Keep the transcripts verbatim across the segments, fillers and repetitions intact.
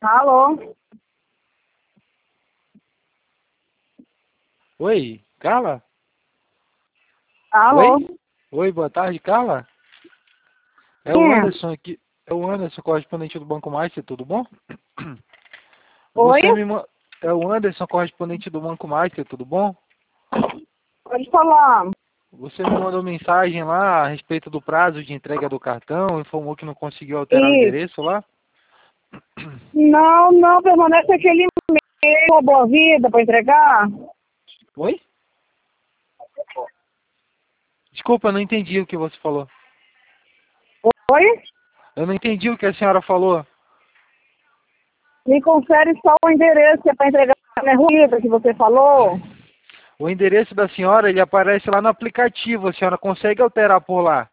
Alô? Oi, Carla? Alô? Oi? Oi, boa tarde, Carla? É o Quem é? Anderson aqui. É o Anderson, correspondente do Banco Master, tudo bom? Oi? Você me ma... É o Anderson, correspondente do Banco Master, tudo bom? Pode falar. Você me mandou mensagem lá a respeito do prazo de entrega do cartão, informou que não conseguiu alterar o Isso. endereço lá? Não, não, permanece aquele e-mail, Boa Vida, para entregar. Oi? Desculpa, eu não entendi o que você falou. Oi? Eu não entendi o que a senhora falou. Me confere só o endereço que é para entregar na ruída que você falou. O endereço da senhora, ele aparece lá no aplicativo, a senhora consegue alterar por lá.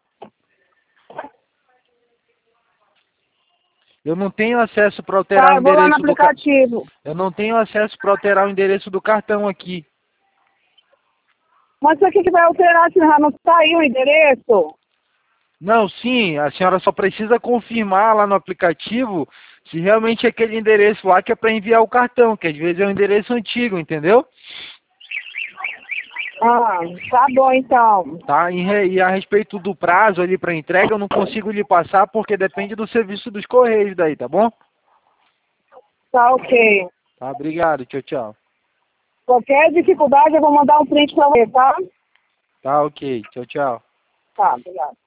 Eu não tenho acesso para alterar Tá, o eu vou lá no endereço do ca... aplicativo. Eu não tenho acesso para alterar o endereço do cartão aqui. Mas isso aqui que vai alterar se já não está aí o endereço? Não, sim, a senhora só precisa confirmar lá no aplicativo se realmente é aquele endereço lá que é para enviar o cartão, que às vezes é um endereço antigo, entendeu? Ah, tá bom então. Tá? E, re- e a respeito do prazo ali para entrega, eu não consigo lhe passar porque depende do serviço dos Correios daí, tá bom? Tá ok. Tá, obrigado, tchau, tchau. Qualquer dificuldade eu vou mandar um print para você, tá? Tá, ok, tchau, tchau. Tá, obrigado.